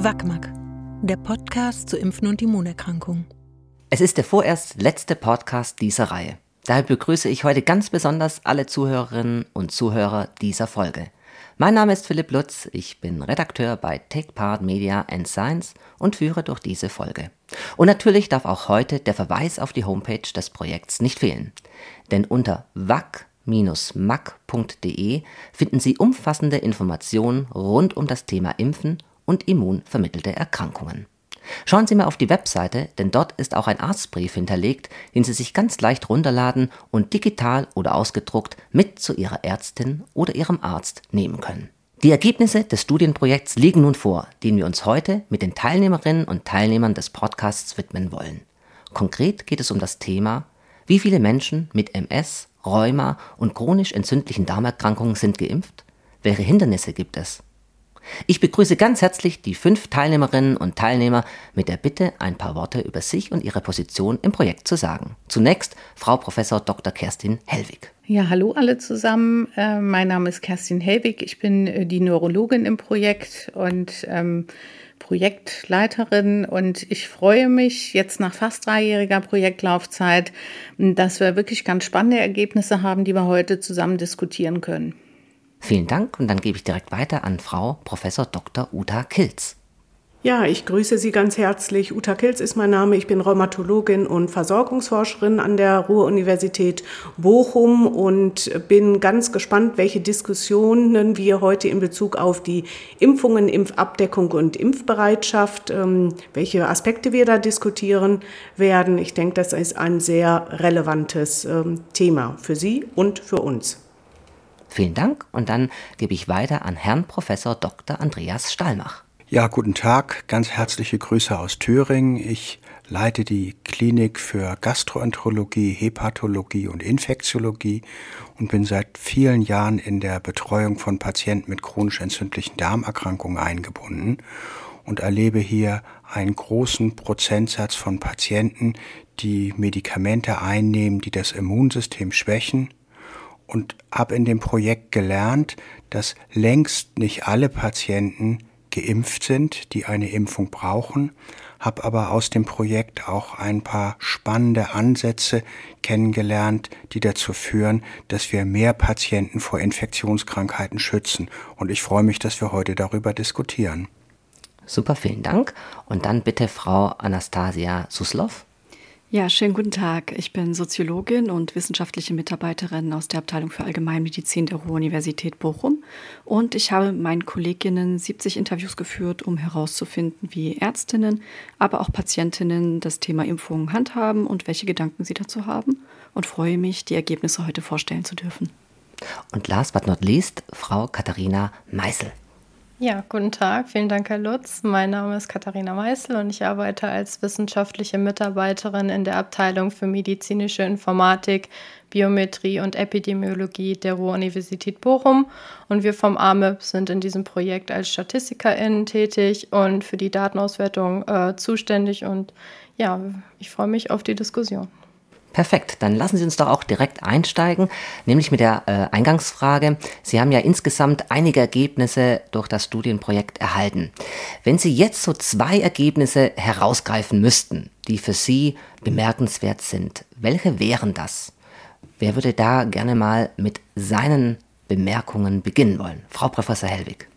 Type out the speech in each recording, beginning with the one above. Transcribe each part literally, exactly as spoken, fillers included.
Wackmack, der Podcast zu Impfen und Immunerkrankungen. Es ist der vorerst letzte Podcast dieser Reihe. Daher begrüße ich heute ganz besonders alle Zuhörerinnen und Zuhörer dieser Folge. Mein Name ist Philipp Lutz, ich bin Redakteur bei Take Part Media and Science und führe durch diese Folge. Und natürlich darf auch heute der Verweis auf die Homepage des Projekts nicht fehlen. Denn unter wack Bindestrich mack punkt de finden Sie umfassende Informationen rund um das Thema Impfen und immunvermittelte Erkrankungen. Schauen Sie mal auf die Webseite, denn dort ist auch ein Arztbrief hinterlegt, den Sie sich ganz leicht runterladen und digital oder ausgedruckt mit zu Ihrer Ärztin oder Ihrem Arzt nehmen können. Die Ergebnisse des Studienprojekts liegen nun vor, denen wir uns heute mit den Teilnehmerinnen und Teilnehmern des Podcasts widmen wollen. Konkret geht es um das Thema: Wie viele Menschen mit M S, Rheuma und chronisch entzündlichen Darmerkrankungen sind geimpft? Welche Hindernisse gibt es? Ich begrüße ganz herzlich die fünf Teilnehmerinnen und Teilnehmer mit der Bitte, ein paar Worte über sich und ihre Position im Projekt zu sagen. Zunächst Frau Professor Doktor Kerstin Hellwig. Ja, hallo alle zusammen. Äh, mein Name ist Kerstin Hellwig. Ich bin äh, die Neurologin im Projekt und ähm, Projektleiterin, und ich freue mich jetzt nach fast dreijähriger Projektlaufzeit, dass wir wirklich ganz spannende Ergebnisse haben, die wir heute zusammen diskutieren können. Vielen Dank, und dann gebe ich direkt weiter an Frau Professor Doktor Uta Kilz. Ja, ich grüße Sie ganz herzlich. Uta Kilz ist mein Name. Ich bin Rheumatologin und Versorgungsforscherin an der Ruhr-Universität Bochum und bin ganz gespannt, welche Diskussionen wir heute in Bezug auf die Impfungen, Impfabdeckung und Impfbereitschaft, ähm, welche Aspekte wir da diskutieren werden. Ich denke, das ist ein sehr relevantes ähm, Thema für Sie und für uns. Vielen Dank, und dann gebe ich weiter an Herrn Professor Doktor Andreas Stallmach. Ja, guten Tag, ganz herzliche Grüße aus Thüringen. Ich leite die Klinik für Gastroenterologie, Hepatologie und Infektiologie und bin seit vielen Jahren in der Betreuung von Patienten mit chronisch entzündlichen Darmerkrankungen eingebunden und erlebe hier einen großen Prozentsatz von Patienten, die Medikamente einnehmen, die das Immunsystem schwächen, und habe in dem Projekt gelernt, dass längst nicht alle Patienten geimpft sind, die eine Impfung brauchen, habe aber aus dem Projekt auch ein paar spannende Ansätze kennengelernt, die dazu führen, dass wir mehr Patienten vor Infektionskrankheiten schützen. Und ich freue mich, dass wir heute darüber diskutieren. Super, vielen Dank. Und dann bitte Frau Anastasia Suslov. Ja, schönen guten Tag. Ich bin Soziologin und wissenschaftliche Mitarbeiterin aus der Abteilung für Allgemeinmedizin der Ruhr-Universität Bochum. Und ich habe mit meinen Kolleginnen siebzig Interviews geführt, um herauszufinden, wie Ärztinnen, aber auch Patientinnen das Thema Impfungen handhaben und welche Gedanken sie dazu haben. Und freue mich, die Ergebnisse heute vorstellen zu dürfen. Und last but not least, Frau Katharina Meißel. Ja, guten Tag. Vielen Dank, Herr Lutz. Mein Name ist Katharina Meißel und ich arbeite als wissenschaftliche Mitarbeiterin in der Abteilung für medizinische Informatik, Biometrie und Epidemiologie der Ruhr-Universität Bochum. Und wir vom A M I P sind in diesem Projekt als StatistikerInnen tätig und für die Datenauswertung äh, zuständig. Und ja, ich freue mich auf die Diskussion. Perfekt, dann lassen Sie uns doch auch direkt einsteigen, nämlich mit der äh, Eingangsfrage. Sie haben ja insgesamt einige Ergebnisse durch das Studienprojekt erhalten. Wenn Sie jetzt so zwei Ergebnisse herausgreifen müssten, die für Sie bemerkenswert sind, welche wären das? Wer würde da gerne mal mit seinen Bemerkungen beginnen wollen? Frau Professor Hellwig.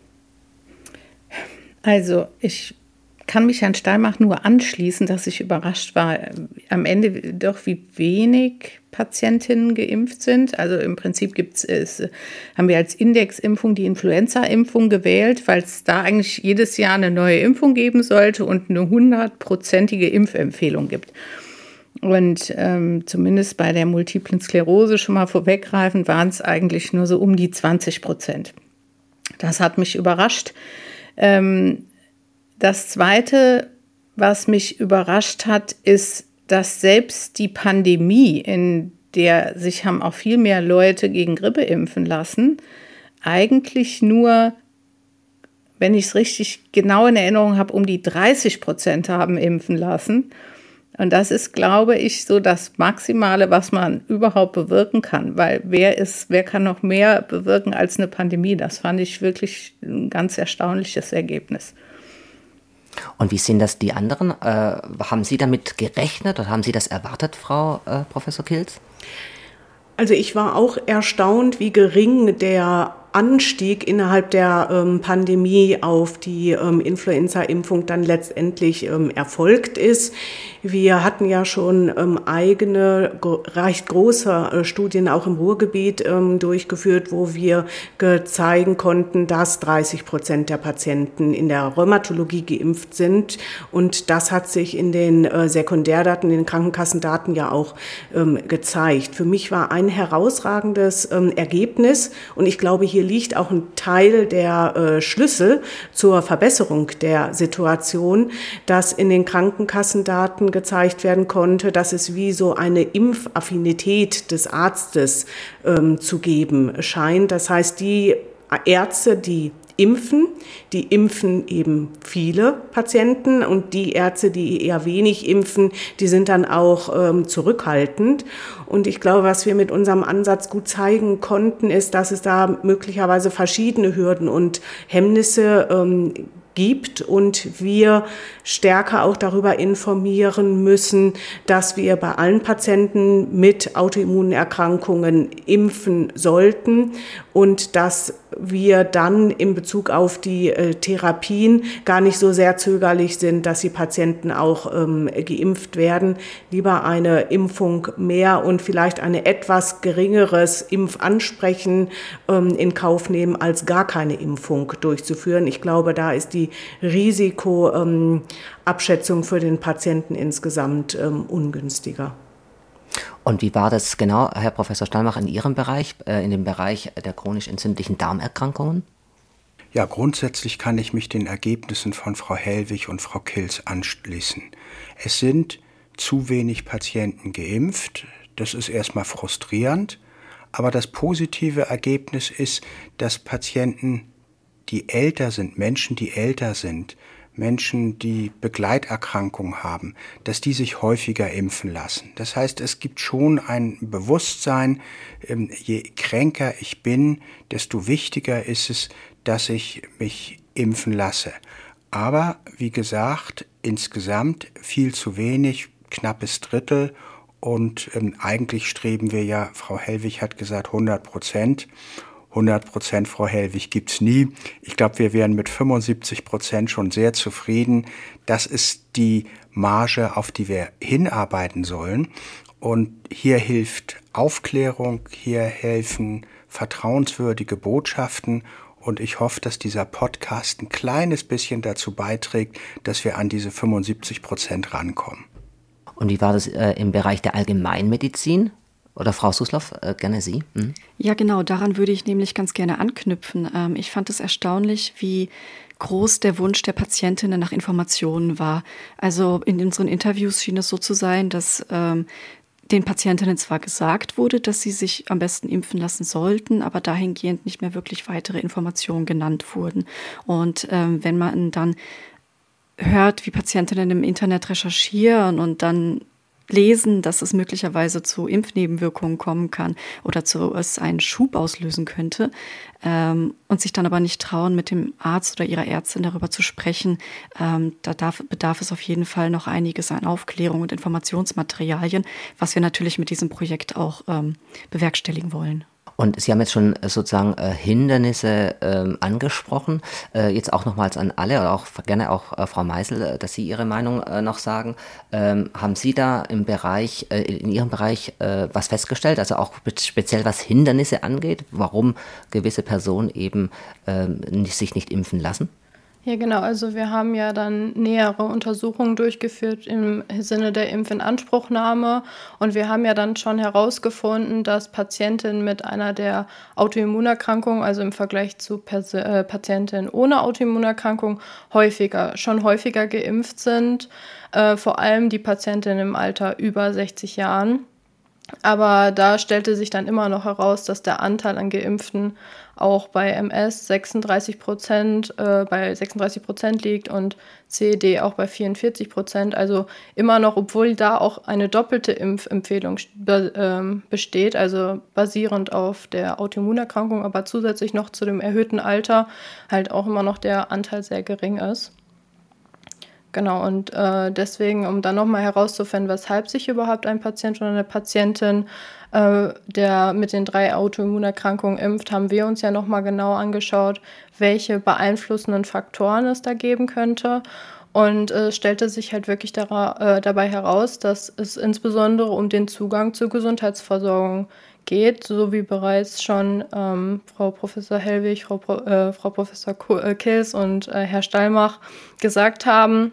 Also ich kann mich Herrn Stallmach nur anschließen, dass ich überrascht war, am Ende doch wie wenig Patientinnen geimpft sind. Also im Prinzip gibt's, es, haben wir als Indeximpfung die Influenza-Impfung gewählt, weil es da eigentlich jedes Jahr eine neue Impfung geben sollte und eine hundertprozentige Impfempfehlung gibt. Und ähm, zumindest bei der Multiplen Sklerose, schon mal vorweggreifend, waren es eigentlich nur so um die zwanzig Prozent. Das hat mich überrascht. Ähm, Das Zweite, was mich überrascht hat, ist, dass selbst die Pandemie, in der sich haben auch viel mehr Leute gegen Grippe impfen lassen, eigentlich nur, wenn ich es richtig genau in Erinnerung habe, um die dreißig Prozent haben impfen lassen. Und das ist, glaube ich, so das Maximale, was man überhaupt bewirken kann. Weil wer ist, wer kann noch mehr bewirken als eine Pandemie? Das fand ich wirklich ein ganz erstaunliches Ergebnis. Und wie sehen das die anderen? Äh, haben Sie damit gerechnet oder haben Sie das erwartet, Frau äh, Professor Kilz? Also ich war auch erstaunt, wie gering der Anstieg innerhalb der ähm, Pandemie auf die ähm, Influenza-Impfung dann letztendlich ähm, erfolgt ist. Wir hatten ja schon ähm, eigene, gro- recht große äh, Studien auch im Ruhrgebiet ähm, durchgeführt, wo wir ge- zeigen konnten, dass dreißig Prozent der Patienten in der Rheumatologie geimpft sind. Und das hat sich in den äh, Sekundärdaten, in den Krankenkassendaten ja auch ähm, gezeigt. Für mich war ein herausragendes ähm, Ergebnis, und ich glaube, hier liegt auch ein Teil der äh, Schlüssel zur Verbesserung der Situation, dass in den Krankenkassendaten gezeigt werden konnte, dass es wie so eine Impfaffinität des Arztes ähm, zu geben scheint. Das heißt, die Ärzte, die impfen, die impfen eben viele Patienten, und die Ärzte, die eher wenig impfen, die sind dann auch ähm, zurückhaltend. Und ich glaube, was wir mit unserem Ansatz gut zeigen konnten, ist, dass es da möglicherweise verschiedene Hürden und Hemmnisse ähm, gibt und wir stärker auch darüber informieren müssen, dass wir bei allen Patienten mit Autoimmunerkrankungen impfen sollten und dass wir dann in Bezug auf die äh, Therapien gar nicht so sehr zögerlich sind, dass die Patienten auch ähm, geimpft werden. Lieber eine Impfung mehr und vielleicht ein etwas geringeres Impfansprechen ähm, in Kauf nehmen, als gar keine Impfung durchzuführen. Ich glaube, da ist die Risikoabschätzung ähm, für den Patienten insgesamt ähm, ungünstiger. Und wie war das genau, Herr Professor Stallmach, in Ihrem Bereich, äh, in dem Bereich der chronisch entzündlichen Darmerkrankungen? Ja, grundsätzlich kann ich mich den Ergebnissen von Frau Hellwig und Frau Kilz anschließen. Es sind zu wenig Patienten geimpft. Das ist erstmal frustrierend. Aber das positive Ergebnis ist, dass Patienten, die älter sind, Menschen, die älter sind, Menschen, die Begleiterkrankungen haben, dass die sich häufiger impfen lassen. Das heißt, es gibt schon ein Bewusstsein, je kränker ich bin, desto wichtiger ist es, dass ich mich impfen lasse. Aber wie gesagt, insgesamt viel zu wenig, knappes Drittel. Und ähm, eigentlich streben wir ja, Frau Hellwig hat gesagt, hundert Prozent. hundert Prozent, Frau Hellwig, gibt's nie. Ich glaube, wir wären mit fünfundsiebzig Prozent schon sehr zufrieden. Das ist die Marge, auf die wir hinarbeiten sollen. Und hier hilft Aufklärung, hier helfen vertrauenswürdige Botschaften. Und ich hoffe, dass dieser Podcast ein kleines bisschen dazu beiträgt, dass wir an diese fünfundsiebzig Prozent rankommen. Und wie war das äh, im Bereich der Allgemeinmedizin? Oder Frau Suslov, äh, gerne Sie. Mhm. Ja, genau, daran würde ich nämlich ganz gerne anknüpfen. Ähm, ich fand es erstaunlich, wie groß der Wunsch der Patientinnen nach Informationen war. Also in unseren Interviews schien es so zu sein, dass ähm, den Patientinnen zwar gesagt wurde, dass sie sich am besten impfen lassen sollten, aber dahingehend nicht mehr wirklich weitere Informationen genannt wurden. Und ähm, wenn man dann hört, wie Patientinnen im Internet recherchieren und dann lesen, dass es möglicherweise zu Impfnebenwirkungen kommen kann oder zu es einen Schub auslösen könnte ähm, und sich dann aber nicht trauen, mit dem Arzt oder ihrer Ärztin darüber zu sprechen, ähm, da darf, bedarf es auf jeden Fall noch einiges an Aufklärung und Informationsmaterialien, was wir natürlich mit diesem Projekt auch ähm, bewerkstelligen wollen. Und Sie haben jetzt schon sozusagen äh, Hindernisse ähm, angesprochen. Äh, jetzt auch nochmals an alle, oder auch gerne auch äh, Frau Meisel, äh, dass Sie Ihre Meinung äh, noch sagen. Ähm, haben Sie da im Bereich, äh, in Ihrem Bereich äh, was festgestellt, also auch speziell was Hindernisse angeht, warum gewisse Personen eben äh, sich nicht impfen lassen? Ja, genau. Also wir haben ja dann nähere Untersuchungen durchgeführt im Sinne der Impfinanspruchnahme. Und wir haben ja dann schon herausgefunden, dass Patientinnen mit einer der Autoimmunerkrankungen, also im Vergleich zu Pers- äh, Patientinnen ohne Autoimmunerkrankung, häufiger, schon häufiger geimpft sind. Äh, vor allem die Patientinnen im Alter über sechzig Jahren. Aber da stellte sich dann immer noch heraus, dass der Anteil an Geimpften auch bei M S sechsunddreißig Prozent, äh, bei sechsunddreißig Prozent liegt und C E D auch bei vierundvierzig Prozent. Also immer noch, obwohl da auch eine doppelte Impfempfehlung be- ähm, besteht, also basierend auf der Autoimmunerkrankung, aber zusätzlich noch zu dem erhöhten Alter, halt auch immer noch der Anteil sehr gering ist. Genau, und äh, deswegen, um dann nochmal herauszufinden, weshalb sich überhaupt ein Patient oder eine Patientin, äh, der mit den drei Autoimmunerkrankungen impft, haben wir uns ja nochmal genau angeschaut, welche beeinflussenden Faktoren es da geben könnte. Und es äh, stellte sich halt wirklich dara- äh, dabei heraus, dass es insbesondere um den Zugang zur Gesundheitsversorgung geht, so wie bereits schon ähm, Frau Professor Hellwig, Frau, Pro, äh, Frau Professor Kils und äh, Herr Stallmach gesagt haben,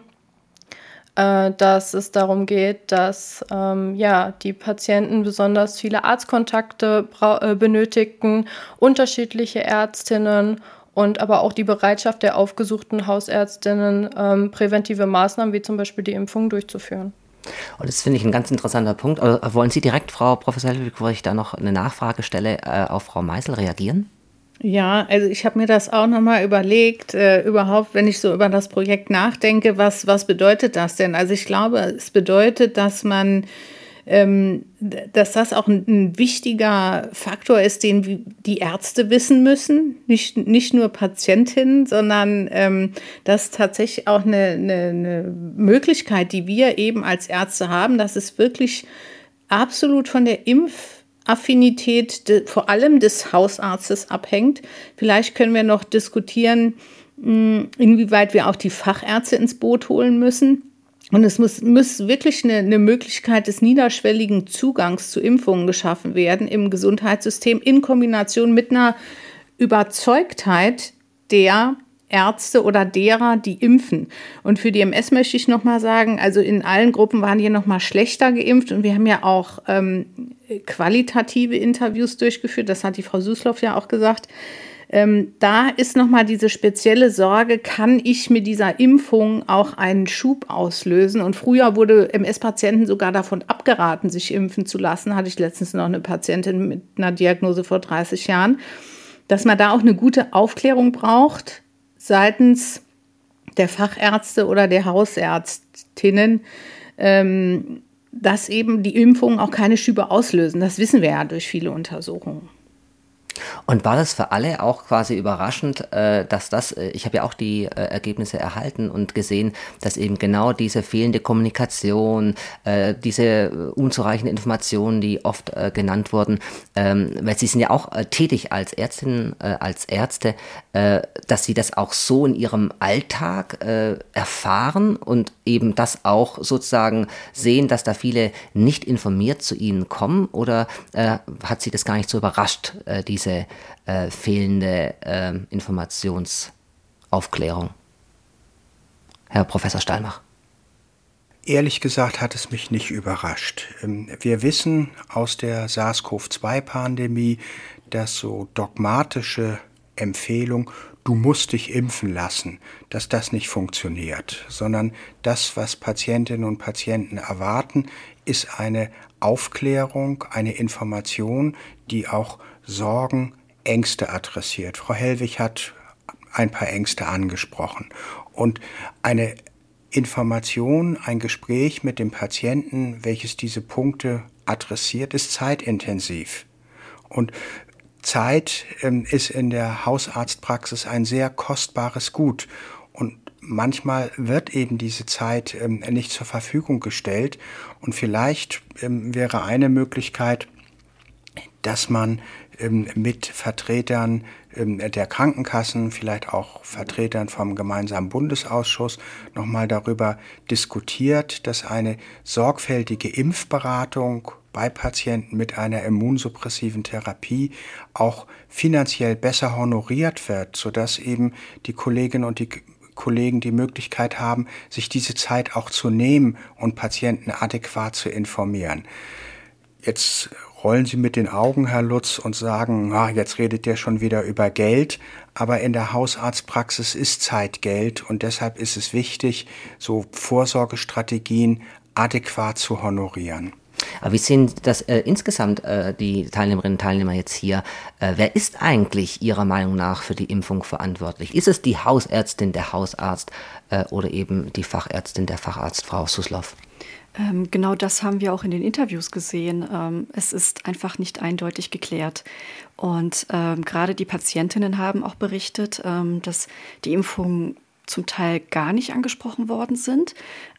äh, dass es darum geht, dass ähm, ja, die Patienten besonders viele Arztkontakte bra- äh, benötigten, unterschiedliche Ärztinnen und aber auch die Bereitschaft der aufgesuchten Hausärztinnen, ähm, präventive Maßnahmen wie zum Beispiel die Impfung durchzuführen. Und das finde ich ein ganz interessanter Punkt. Also wollen Sie direkt, Frau Professor Hellwig, bevor ich da noch eine Nachfrage stelle, äh, auf Frau Meißel reagieren? Ja, also ich habe mir das auch nochmal überlegt, äh, überhaupt, wenn ich so über das Projekt nachdenke, was, was bedeutet das denn? Also ich glaube, es bedeutet, dass man, ähm, dass das auch ein, ein wichtiger Faktor ist, den die Ärzte wissen müssen, nicht, nicht nur Patientinnen, sondern ähm, das ist tatsächlich auch eine, eine, eine Möglichkeit, die wir eben als Ärzte haben, dass es wirklich absolut von der Impf Affinität de, vor allem des Hausarztes abhängt. Vielleicht können wir noch diskutieren, mh, inwieweit wir auch die Fachärzte ins Boot holen müssen. Und es muss, muss wirklich eine, eine Möglichkeit des niederschwelligen Zugangs zu Impfungen geschaffen werden im Gesundheitssystem in Kombination mit einer Überzeugtheit der Ärzte oder derer, die impfen. Und für die M S möchte ich nochmal sagen, also in allen Gruppen waren hier nochmal schlechter geimpft und wir haben ja auch ähm, qualitative Interviews durchgeführt, das hat die Frau Susloff ja auch gesagt. Ähm, da ist nochmal diese spezielle Sorge, kann ich mit dieser Impfung auch einen Schub auslösen? Und früher wurde M S-Patienten sogar davon abgeraten, sich impfen zu lassen. Hatte ich letztens noch eine Patientin mit einer Diagnose vor dreißig Jahren. Dass man da auch eine gute Aufklärung braucht seitens der Fachärzte oder der Hausärztinnen, ähm, dass eben die Impfungen auch keine Schübe auslösen. Das wissen wir ja durch viele Untersuchungen. Und war das für alle auch quasi überraschend, äh, dass das, äh, ich habe ja auch die äh, Ergebnisse erhalten und gesehen, dass eben genau diese fehlende Kommunikation, äh, diese äh, unzureichende Informationen, die oft äh, genannt wurden, ähm, weil Sie sind ja auch äh, tätig als Ärztinnen, äh, als Ärzte, äh, dass Sie das auch so in Ihrem Alltag äh, erfahren und eben das auch sozusagen sehen, dass da viele nicht informiert zu Ihnen kommen, oder äh, hat Sie das gar nicht so überrascht, äh, diese Äh, fehlende äh, Informationsaufklärung? Herr Professor Stallmach. Ehrlich gesagt hat es mich nicht überrascht. Wir wissen aus der SARS-C o V zwei Pandemie, dass so dogmatische Empfehlung, du musst dich impfen lassen, dass das nicht funktioniert, sondern das, was Patientinnen und Patienten erwarten, ist eine Aufklärung, eine Information, die auch Sorgen, Ängste adressiert. Frau Hellwig hat ein paar Ängste angesprochen. Und eine Information, ein Gespräch mit dem Patienten, welches diese Punkte adressiert, ist zeitintensiv. Und Zeit ähm, ist in der Hausarztpraxis ein sehr kostbares Gut. Und manchmal wird eben diese Zeit ähm, nicht zur Verfügung gestellt. Und vielleicht ähm, wäre eine Möglichkeit, dass man ähm, mit Vertretern ähm, der Krankenkassen, vielleicht auch Vertretern vom gemeinsamen Bundesausschuss nochmal darüber diskutiert, dass eine sorgfältige Impfberatung bei Patienten mit einer immunsuppressiven Therapie auch finanziell besser honoriert wird, sodass eben die Kolleginnen und die Kollegen die Möglichkeit haben, sich diese Zeit auch zu nehmen und Patienten adäquat zu informieren. Jetzt rollen Sie mit den Augen, Herr Lutz, und sagen, ah, jetzt redet der schon wieder über Geld. Aber in der Hausarztpraxis ist Zeit Geld und deshalb ist es wichtig, so Vorsorgestrategien adäquat zu honorieren. Aber wie sehen das äh, insgesamt äh, die Teilnehmerinnen und Teilnehmer jetzt hier? Äh, wer ist eigentlich Ihrer Meinung nach für die Impfung verantwortlich? Ist es die Hausärztin, der Hausarzt äh, oder eben die Fachärztin, der Facharzt, Frau Susloff? Ähm, genau das haben wir auch in den Interviews gesehen. Ähm, es ist einfach nicht eindeutig geklärt. Und ähm, gerade die Patientinnen haben auch berichtet, ähm, dass die Impfung zum Teil gar nicht angesprochen worden sind.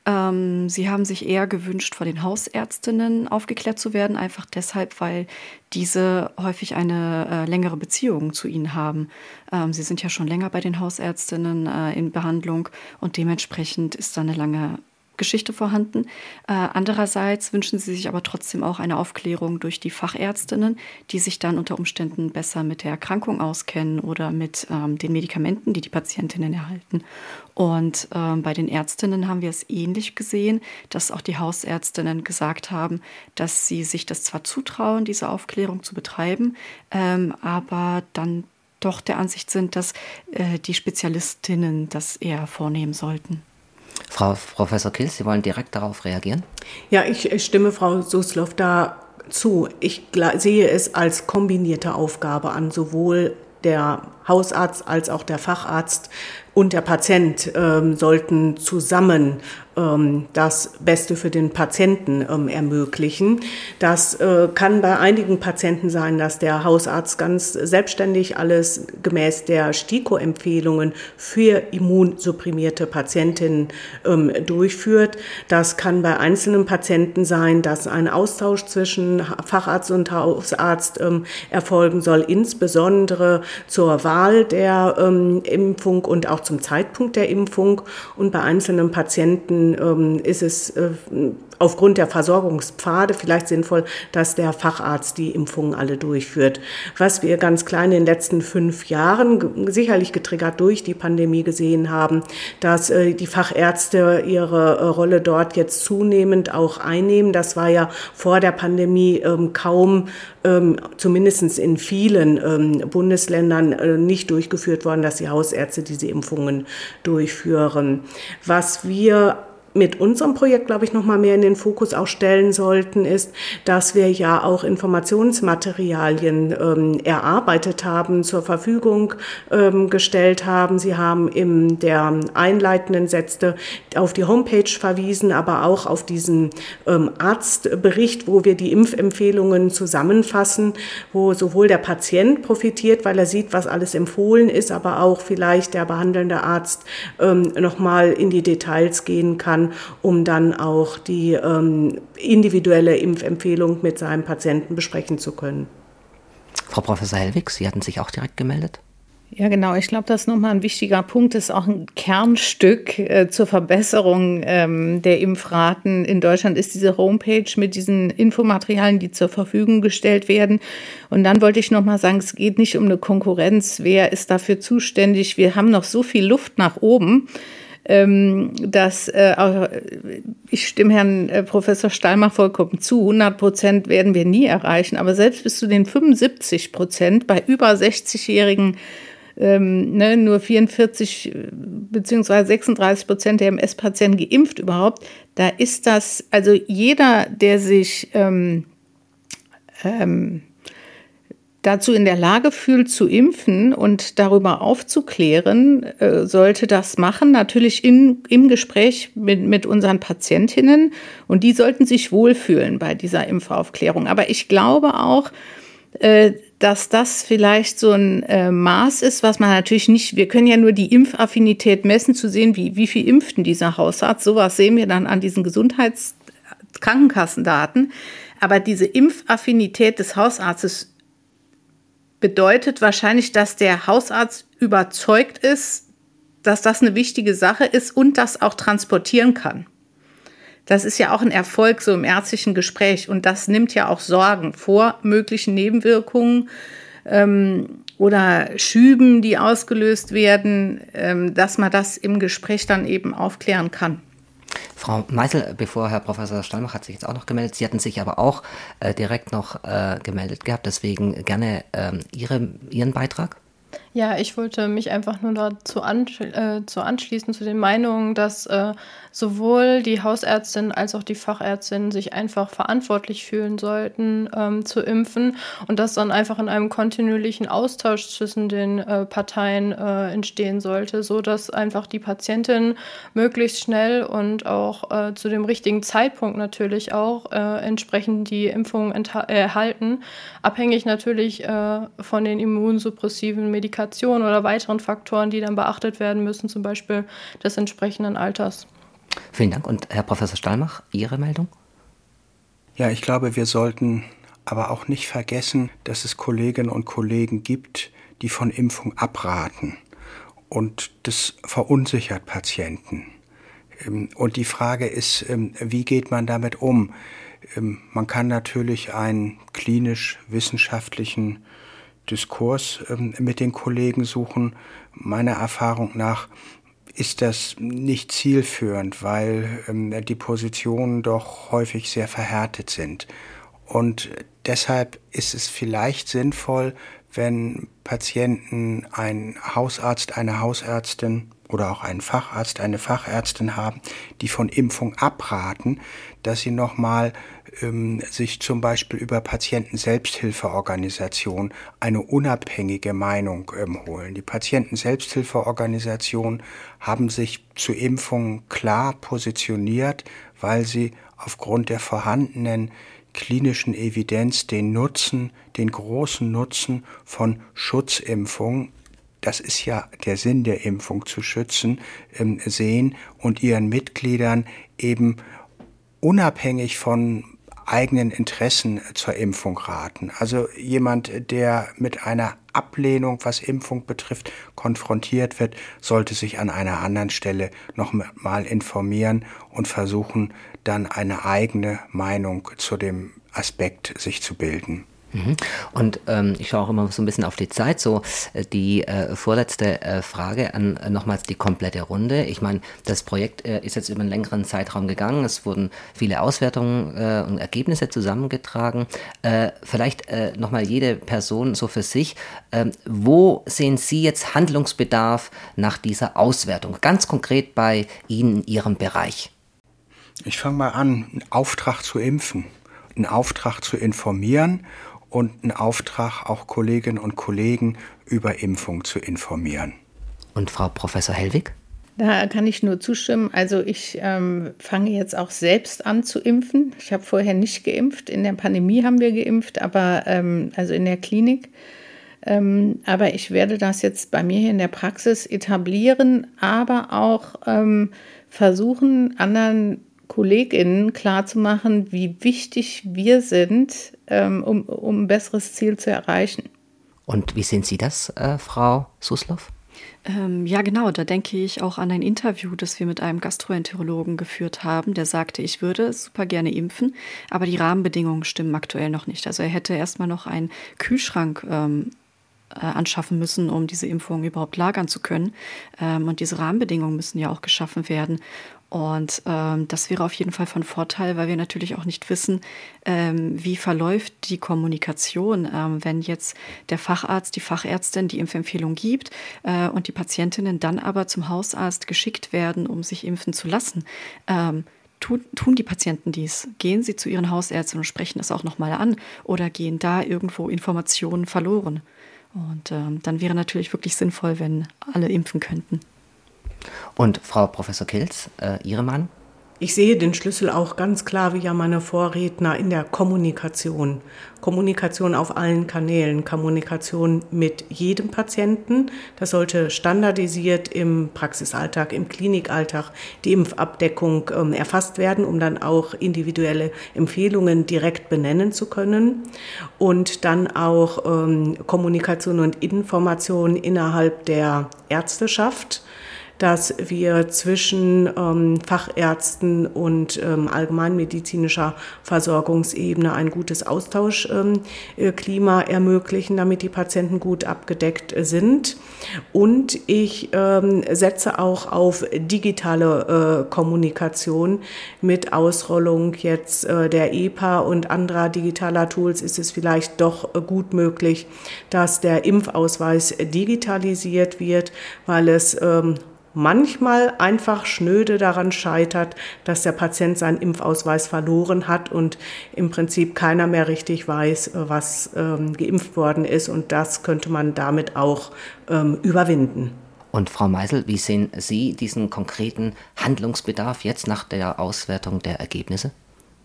Ähm, sie haben sich eher gewünscht, von den Hausärztinnen aufgeklärt zu werden, einfach deshalb, weil diese häufig eine äh, längere Beziehung zu ihnen haben. Ähm, sie sind ja schon länger bei den Hausärztinnen äh, in Behandlung und dementsprechend ist da eine lange Geschichte vorhanden. Äh, andererseits wünschen sie sich aber trotzdem auch eine Aufklärung durch die Fachärztinnen, die sich dann unter Umständen besser mit der Erkrankung auskennen oder mit ähm, den Medikamenten, die die Patientinnen erhalten. Und ähm, bei den Ärztinnen haben wir es ähnlich gesehen, dass auch die Hausärztinnen gesagt haben, dass sie sich das zwar zutrauen, diese Aufklärung zu betreiben, ähm, aber dann doch der Ansicht sind, dass äh, die Spezialistinnen das eher vornehmen sollten. Frau Professor Kilz, Sie wollen direkt darauf reagieren? Ja, ich stimme Frau Sußloff da zu. Ich sehe es als kombinierte Aufgabe an, sowohl der Hausarzt als auch der Facharzt und der Patient ähm, sollten zusammen ähm, das Beste für den Patienten ähm, ermöglichen. Das äh, kann bei einigen Patienten sein, dass der Hausarzt ganz selbstständig alles gemäß der STIKO-Empfehlungen für immunsupprimierte Patientinnen ähm, durchführt. Das kann bei einzelnen Patienten sein, dass ein Austausch zwischen Facharzt und Hausarzt ähm, erfolgen soll, insbesondere zur Wahl der ähm, Impfung und auch zum Zeitpunkt der Impfung. Und bei einzelnen Patienten ähm, ist es äh, aufgrund der Versorgungspfade vielleicht sinnvoll, dass der Facharzt die Impfungen alle durchführt. Was wir ganz klein in den letzten fünf Jahren, sicherlich getriggert durch die Pandemie, gesehen haben, dass äh, die Fachärzte ihre äh, Rolle dort jetzt zunehmend auch einnehmen. Das war ja vor der Pandemie ähm, kaum, ähm, zumindest in vielen ähm, Bundesländern, äh, nicht durchgeführt worden, dass die Hausärzte diese Impfungen durchführen. Was wir mit unserem Projekt, glaube ich, noch mal mehr in den Fokus auch stellen sollten, ist, dass wir ja auch Informationsmaterialien ähm, erarbeitet haben, zur Verfügung ähm, gestellt haben. Sie haben in der einleitenden Sätze auf die Homepage verwiesen, aber auch auf diesen ähm, Arztbericht, wo wir die Impfempfehlungen zusammenfassen, wo sowohl der Patient profitiert, weil er sieht, was alles empfohlen ist, aber auch vielleicht der behandelnde Arzt ähm, noch mal in die Details gehen kann, um dann auch die ähm, individuelle Impfempfehlung mit seinem Patienten besprechen zu können. Frau Professor Hellwig, Sie hatten sich auch direkt gemeldet. Ja, genau. Ich glaube, das ist nochmal ein wichtiger Punkt. Das ist auch ein Kernstück äh, zur Verbesserung ähm, der Impfraten in Deutschland, ist diese Homepage mit diesen Infomaterialien, die zur Verfügung gestellt werden. Und dann wollte ich nochmal sagen, es geht nicht um eine Konkurrenz. Wer ist dafür zuständig? Wir haben noch so viel Luft nach oben, dass äh, ich stimme Herrn äh, Professor Stallmach vollkommen zu, hundert Prozent werden wir nie erreichen, aber selbst bis zu den fünfundsiebzig Prozent bei über sechzigjährigen, ähm, ne, nur vierundvierzig bzw. sechsunddreißig Prozent der M S-Patienten geimpft überhaupt, da ist das, also jeder, der sich ähm, ähm, dazu in der Lage fühlt, zu impfen und darüber aufzuklären, äh, sollte das machen, natürlich in, im Gespräch mit, mit unseren Patientinnen. Und die sollten sich wohlfühlen bei dieser Impfaufklärung. Aber ich glaube auch, äh, dass das vielleicht so ein äh, Maß ist, was man natürlich nicht, wir können ja nur die Impfaffinität messen, zu sehen, wie, wie viel impften dieser Hausarzt. Sowas sehen wir dann an diesen Gesundheitskrankenkassendaten. Aber diese Impfaffinität des Hausarztes bedeutet wahrscheinlich, dass der Hausarzt überzeugt ist, dass das eine wichtige Sache ist und das auch transportieren kann. Das ist ja auch ein Erfolg so im ärztlichen Gespräch und das nimmt ja auch Sorgen vor möglichen Nebenwirkungen ähm, oder Schüben, die ausgelöst werden, ähm, dass man das im Gespräch dann eben aufklären kann. Frau Meisel, bevor Herr Professor Stallmach hat sich jetzt auch noch gemeldet, Sie hatten sich aber auch äh, direkt noch äh, gemeldet gehabt, deswegen gerne ähm, Ihre, Ihren Beitrag. Ja, ich wollte mich einfach nur dazu ansch- äh, zu anschließen, zu den Meinungen, dass äh, sowohl die Hausärztin als auch die Fachärztin sich einfach verantwortlich fühlen sollten, ähm, zu impfen und das dann einfach in einem kontinuierlichen Austausch zwischen den äh, Parteien äh, entstehen sollte, so dass einfach die Patientin möglichst schnell und auch äh, zu dem richtigen Zeitpunkt natürlich auch äh, entsprechend die Impfung entha- erhalten, abhängig natürlich äh, von den immunsuppressiven Medikationen, Kommunikation oder weiteren Faktoren, die dann beachtet werden müssen, zum Beispiel des entsprechenden Alters. Vielen Dank. Und Herr Professor Stallmach, Ihre Meldung? Ja, ich glaube, wir sollten aber auch nicht vergessen, dass es Kolleginnen und Kollegen gibt, die von Impfung abraten. Und das verunsichert Patienten. Und die Frage ist, wie geht man damit um? Man kann natürlich einen klinisch-wissenschaftlichen Diskurs mit den Kollegen suchen. Meiner Erfahrung nach ist das nicht zielführend, weil die Positionen doch häufig sehr verhärtet sind. Und deshalb ist es vielleicht sinnvoll, wenn Patienten einen Hausarzt, eine Hausärztin oder auch einen Facharzt, eine Fachärztin haben, die von Impfung abraten, dass sie nochmal ähm, sich zum Beispiel über Patienten-Selbsthilfeorganisationen eine unabhängige Meinung ähm, holen. Die Patienten-Selbsthilfeorganisationen haben sich zu Impfungen klar positioniert, weil sie aufgrund der vorhandenen klinischen Evidenz den Nutzen, den großen Nutzen von Schutzimpfungen, das ist ja der Sinn der Impfung, zu schützen, ähm, sehen und ihren Mitgliedern eben unabhängig von eigenen Interessen zur Impfung raten. Also jemand, der mit einer Ablehnung, was Impfung betrifft, konfrontiert wird, sollte sich an einer anderen Stelle noch mal informieren und versuchen, dann eine eigene Meinung zu dem Aspekt sich zu bilden. Und ähm, ich schaue auch immer so ein bisschen auf die Zeit, so äh, die äh, vorletzte äh, Frage an äh, nochmals die komplette Runde. Ich meine, das Projekt äh, ist jetzt über einen längeren Zeitraum gegangen, es wurden viele Auswertungen äh, und Ergebnisse zusammengetragen. Äh, vielleicht äh, nochmal jede Person so für sich, äh, wo sehen Sie jetzt Handlungsbedarf nach dieser Auswertung, ganz konkret bei Ihnen in Ihrem Bereich? Ich fange mal an, einen Auftrag zu impfen, einen Auftrag zu informieren und einen Auftrag, auch Kolleginnen und Kollegen über Impfung zu informieren. Und Frau Professor Hellwig? Da kann ich nur zustimmen. Also ich ähm, fange jetzt auch selbst an zu impfen. Ich habe vorher nicht geimpft. In der Pandemie haben wir geimpft, aber ähm, also in der Klinik. Ähm, aber ich werde das jetzt bei mir hier in der Praxis etablieren, aber auch ähm, versuchen, anderen KollegInnen klarzumachen, wie wichtig wir sind, ähm, um, um ein besseres Ziel zu erreichen. Und wie sehen Sie das, äh, Frau Suslov? Ähm, ja, genau. Da denke ich auch an ein Interview, das wir mit einem Gastroenterologen geführt haben. Der sagte, ich würde super gerne impfen, aber die Rahmenbedingungen stimmen aktuell noch nicht. Also er hätte erstmal noch einen Kühlschrank ähm, äh, anschaffen müssen, um diese Impfung überhaupt lagern zu können. Ähm, und diese Rahmenbedingungen müssen ja auch geschaffen werden. Und ähm, das wäre auf jeden Fall von Vorteil, weil wir natürlich auch nicht wissen, ähm, wie verläuft die Kommunikation, ähm, wenn jetzt der Facharzt, die Fachärztin die Impfempfehlung gibt äh, und die Patientinnen dann aber zum Hausarzt geschickt werden, um sich impfen zu lassen. Ähm, tun, tun die Patienten dies? Gehen sie zu ihren Hausärzten und sprechen das auch nochmal an oder gehen da irgendwo Informationen verloren? Und ähm, dann wäre natürlich wirklich sinnvoll, wenn alle impfen könnten. Und Frau Professor Kilz, äh, Ihre Meinung? Ich sehe den Schlüssel auch ganz klar, wie ja meine Vorredner, in der Kommunikation. Kommunikation auf allen Kanälen, Kommunikation mit jedem Patienten. Das sollte standardisiert im Praxisalltag, im Klinikalltag, die Impfabdeckung ähm, erfasst werden, um dann auch individuelle Empfehlungen direkt benennen zu können. Und dann auch ähm, Kommunikation und Information innerhalb der Ärzteschaft, dass wir zwischen ähm, Fachärzten und ähm, allgemeinmedizinischer Versorgungsebene ein gutes Austauschklima ähm, ermöglichen, damit die Patienten gut abgedeckt sind. Und ich ähm, setze auch auf digitale äh, Kommunikation. Mit Ausrollung jetzt äh, der E P A und anderer digitaler Tools ist es vielleicht doch äh, gut möglich, dass der Impfausweis digitalisiert wird, weil es ähm, manchmal einfach schnöde daran scheitert, dass der Patient seinen Impfausweis verloren hat und im Prinzip keiner mehr richtig weiß, was ähm, geimpft worden ist. Und das könnte man damit auch ähm, überwinden. Und Frau Meisel, wie sehen Sie diesen konkreten Handlungsbedarf jetzt nach der Auswertung der Ergebnisse?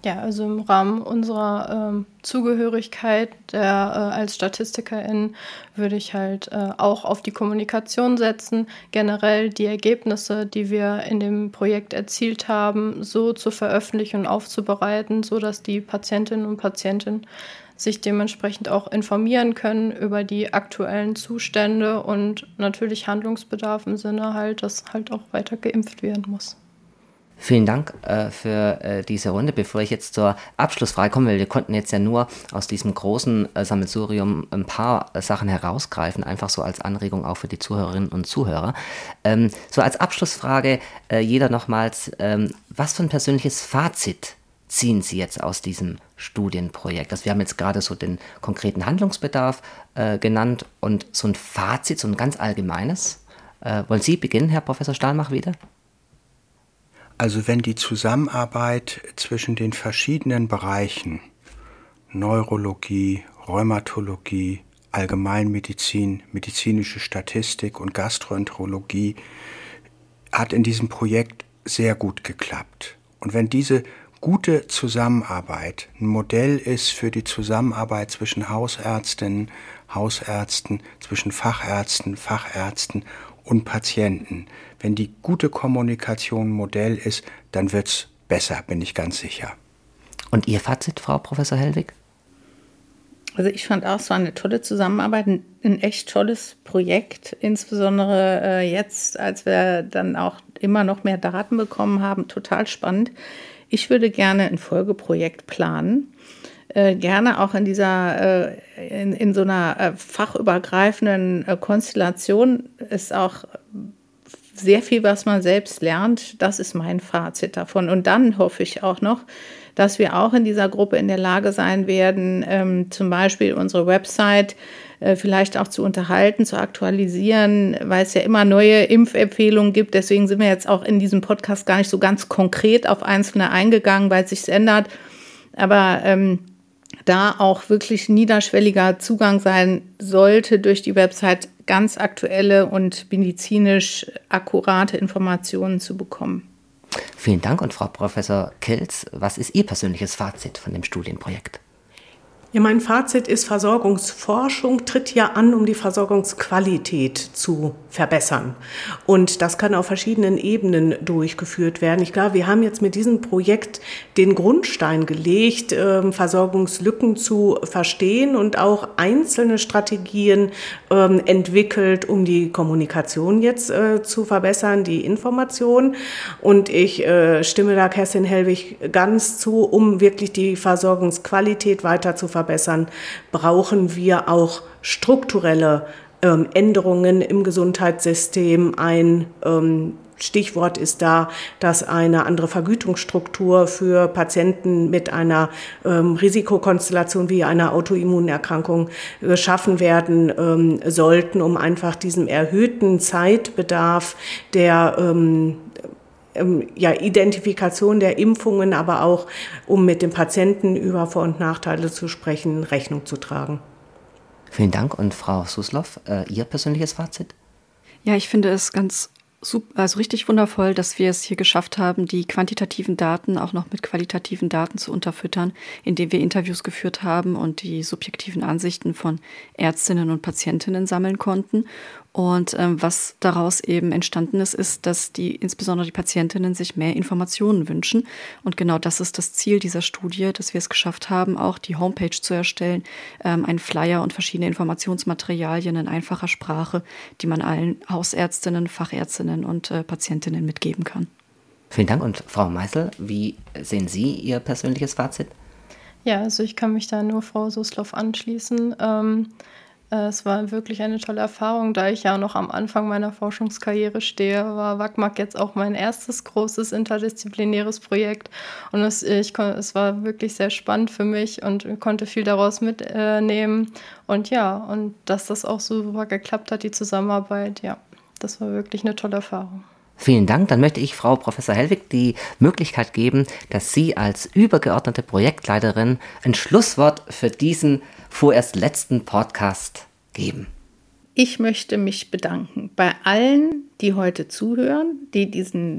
Ja, also im Rahmen unserer ähm, Zugehörigkeit der, äh, als Statistikerin würde ich halt äh, auch auf die Kommunikation setzen, generell die Ergebnisse, die wir in dem Projekt erzielt haben, so zu veröffentlichen und aufzubereiten, sodass die Patientinnen und Patienten sich dementsprechend auch informieren können über die aktuellen Zustände und natürlich Handlungsbedarf im Sinne halt, dass halt auch weiter geimpft werden muss. Vielen Dank äh, für äh, diese Runde. Bevor ich jetzt zur Abschlussfrage komme, weil wir konnten jetzt ja nur aus diesem großen äh, Sammelsurium ein paar äh, Sachen herausgreifen, einfach so als Anregung auch für die Zuhörerinnen und Zuhörer. Ähm, so als Abschlussfrage äh, jeder nochmals, ähm, was für ein persönliches Fazit ziehen Sie jetzt aus diesem Studienprojekt? Also wir haben jetzt gerade so den konkreten Handlungsbedarf äh, genannt und so ein Fazit, so ein ganz allgemeines. Äh, wollen Sie beginnen, Herr Professor Stahlmach, wieder? Also wenn die Zusammenarbeit zwischen den verschiedenen Bereichen, Neurologie, Rheumatologie, Allgemeinmedizin, medizinische Statistik und Gastroenterologie, hat in diesem Projekt sehr gut geklappt. Und wenn diese gute Zusammenarbeit ein Modell ist für die Zusammenarbeit zwischen Hausärztinnen, Hausärzten, zwischen Fachärzten, Fachärzten und Patienten. Wenn die gute Kommunikation ein Modell ist, dann wird es besser, bin ich ganz sicher. Und Ihr Fazit, Frau Professor Hellwig? Also ich fand auch, es war eine tolle Zusammenarbeit, ein, ein echt tolles Projekt, insbesondere äh, jetzt, als wir dann auch immer noch mehr Daten bekommen haben, total spannend. Ich würde gerne ein Folgeprojekt planen. Äh, gerne auch in dieser, äh, in, in so einer äh, fachübergreifenden äh, Konstellation ist auch sehr viel, was man selbst lernt. Das ist mein Fazit davon. Und dann hoffe ich auch noch, dass wir auch in dieser Gruppe in der Lage sein werden, ähm, zum Beispiel unsere Website äh, vielleicht auch zu unterhalten, zu aktualisieren, weil es ja immer neue Impfempfehlungen gibt. Deswegen sind wir jetzt auch in diesem Podcast gar nicht so ganz konkret auf einzelne eingegangen, weil es sich ändert. Aber ähm, da auch wirklich niederschwelliger Zugang sein sollte, durch die Website ganz aktuelle und medizinisch akkurate Informationen zu bekommen. Vielen Dank. Und Frau Professor Kilz, was ist Ihr persönliches Fazit von dem Studienprojekt? Ja, mein Fazit ist, Versorgungsforschung tritt ja an, um die Versorgungsqualität zu verbessern. Und das kann auf verschiedenen Ebenen durchgeführt werden. Ich glaube, wir haben jetzt mit diesem Projekt den Grundstein gelegt, äh, Versorgungslücken zu verstehen und auch einzelne Strategien äh, entwickelt, um die Kommunikation jetzt äh, zu verbessern, die Information. Und ich äh, stimme da Kerstin Hellwig ganz zu, um wirklich die Versorgungsqualität weiter zu verbessern. Verbessern, brauchen wir auch strukturelle ähm, Änderungen im Gesundheitssystem. Ein ähm, Stichwort ist da, dass eine andere Vergütungsstruktur für Patienten mit einer ähm, Risikokonstellation wie einer Autoimmunerkrankung geschaffen werden ähm, sollten, um einfach diesem erhöhten Zeitbedarf der ähm, Ja, Identifikation der Impfungen, aber auch, um mit dem Patienten über Vor- und Nachteile zu sprechen, Rechnung zu tragen. Vielen Dank. Und Frau Susloff, äh, Ihr persönliches Fazit? Ja, ich finde es ganz super, also richtig wundervoll, dass wir es hier geschafft haben, die quantitativen Daten auch noch mit qualitativen Daten zu unterfüttern, indem wir Interviews geführt haben und die subjektiven Ansichten von Ärztinnen und Patientinnen sammeln konnten. Und ähm, was daraus eben entstanden ist, ist, dass die insbesondere die Patientinnen sich mehr Informationen wünschen. Und genau das ist das Ziel dieser Studie, dass wir es geschafft haben, auch die Homepage zu erstellen, ähm, einen Flyer und verschiedene Informationsmaterialien in einfacher Sprache, die man allen Hausärztinnen, Fachärztinnen und äh, Patientinnen mitgeben kann. Vielen Dank. Und Frau Meißel, wie sehen Sie Ihr persönliches Fazit? Ja, also ich kann mich da nur Frau Susloff anschließen. Ähm, Es war wirklich eine tolle Erfahrung, da ich ja noch am Anfang meiner Forschungskarriere stehe, war W A C M A C jetzt auch mein erstes großes interdisziplinäres Projekt und es, ich, es war wirklich sehr spannend für mich und konnte viel daraus mitnehmen und ja, und dass das auch so super geklappt hat, die Zusammenarbeit, ja, das war wirklich eine tolle Erfahrung. Vielen Dank. Dann möchte ich Frau Professor Hellwig die Möglichkeit geben, dass Sie als übergeordnete Projektleiterin ein Schlusswort für diesen vorerst letzten Podcast geben. Ich möchte mich bedanken bei allen, die heute zuhören, die diesen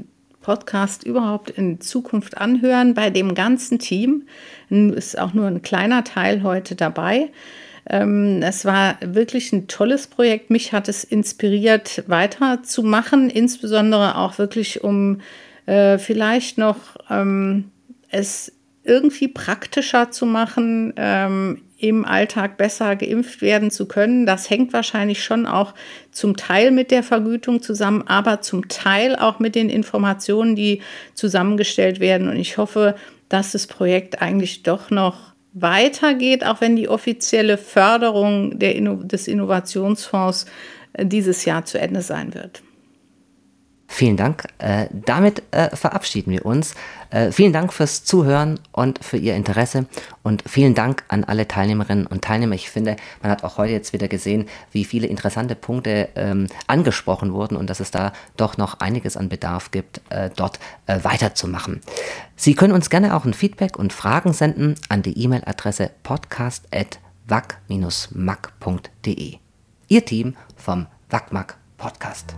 Podcast überhaupt in Zukunft anhören bei dem ganzen Team. Ist auch nur ein kleiner Teil heute dabei. Es war wirklich ein tolles Projekt. Mich hat es inspiriert, weiterzumachen, insbesondere auch wirklich, um äh, vielleicht noch ähm, es irgendwie praktischer zu machen, ähm, im Alltag besser geimpft werden zu können. Das hängt wahrscheinlich schon auch zum Teil mit der Vergütung zusammen, aber zum Teil auch mit den Informationen, die zusammengestellt werden. Und ich hoffe, dass das Projekt eigentlich doch noch weitergeht, auch wenn die offizielle Förderung der Inno- des Innovationsfonds dieses Jahr zu Ende sein wird. Vielen Dank. Äh, damit äh, verabschieden wir uns. Äh, vielen Dank fürs Zuhören und für Ihr Interesse und vielen Dank an alle Teilnehmerinnen und Teilnehmer. Ich finde, man hat auch heute jetzt wieder gesehen, wie viele interessante Punkte ähm, angesprochen wurden und dass es da doch noch einiges an Bedarf gibt, äh, dort äh, weiterzumachen. Sie können uns gerne auch ein Feedback und Fragen senden an die E-Mail-Adresse podcast at wac dash mac punkt de. Ihr Team vom WACMAC Podcast.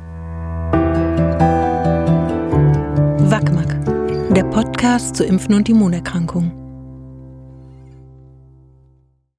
WACMAC, der Podcast zu Impfen und Immunerkrankungen.